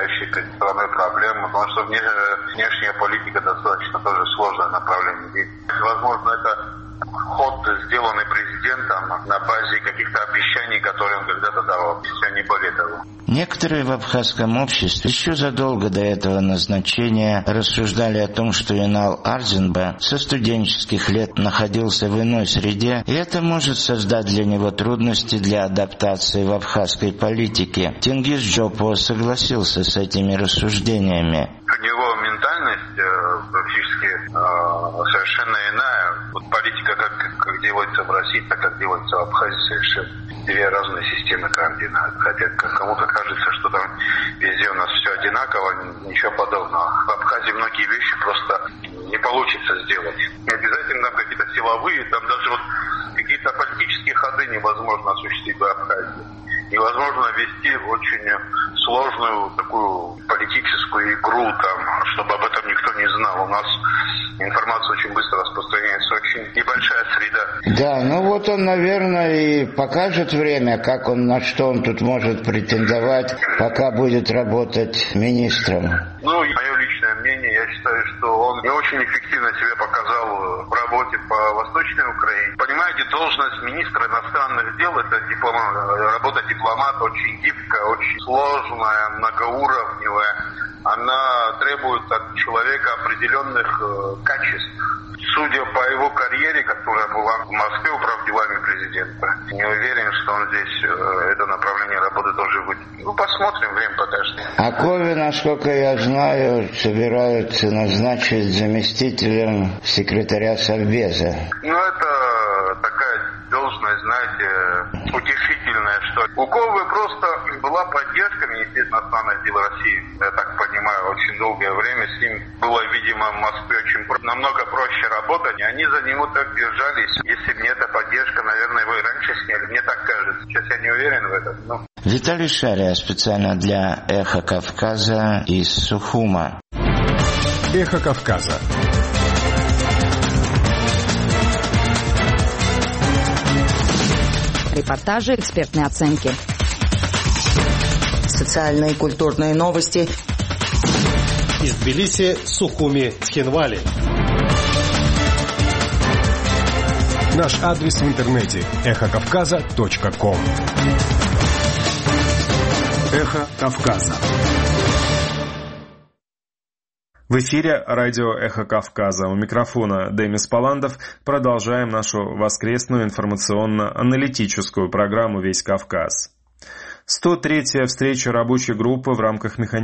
решающих этой страны проблем, потому что внешняя политика достаточно тоже сложное направление. И, возможно, это ход, сделанный президентом на базе каких-то обещаний, которые он когда-то давал, если они были того. Некоторые в абхазском обществе еще задолго до этого назначения рассуждали о том, что Инал Арзинбе со студенческих лет находился в иной среде, и это может создать для него трудности для адаптации в абхазской политике. Тенгиз Джопо согласился с этими рассуждениями. У него ментальность практически совершенно иная. Вот политика, как делается в России, так как делается в Абхазии, совершенно две разные системы координат. Хотя кому-то кажется, что там везде у нас все одинаково, ничего подобного. В Абхазии многие вещи просто не получится сделать. Не обязательно там какие-то силовые, там даже вот какие-то политические ходы невозможно осуществить в Абхазии. Невозможно вести очень сложную такую политическую игру, там, чтобы об этом никто не знал. У нас информация очень быстро распространяется, очень небольшая среда. Да, ну вот он, наверное, и покажет время, на что он тут может претендовать, пока будет работать министром. Ну, мое личное мнение, я считаю, что он не очень эффективно себя показал в работе по Восточной Украине. Понимаете, должность министра иностранных дел, это работа дипломата очень гибкая, очень сложная, многоуровневая. Она требует от человека определенных качеств. Судя по его карьере, которая была в Москве управ делами президента, не уверен, что он здесь это направление работы должен быть. Ну, посмотрим, время покажет. А Кови, насколько я знаю, собираются назначить заместителем секретаря Совбеза. Ну, это такая должность, знаете, утешительная, что у Ковы просто была поддержка Министерства иностранных дел России, я так понимаю, очень долгое время. С ним было, видимо, в Москве намного проще работать, и они за него так держались. Если бы не эта поддержка, наверное, его и раньше сняли, мне так кажется. Сейчас я не уверен в этом. Виталий Шария специально для «Эхо Кавказа» из Сухума. «Эхо Кавказа». Репортажи, экспертные оценки. Социальные и культурные новости. Из Тбилиси, Сухуми, Цхинвали. Наш адрес в интернете эхокавказа.ком. Эхо Кавказа. В эфире радио «Эхо Кавказа». У микрофона Демис Паландов. Продолжаем нашу воскресную информационно-аналитическую программу «Весь Кавказ». 103-я встреча рабочей группы в рамках механизма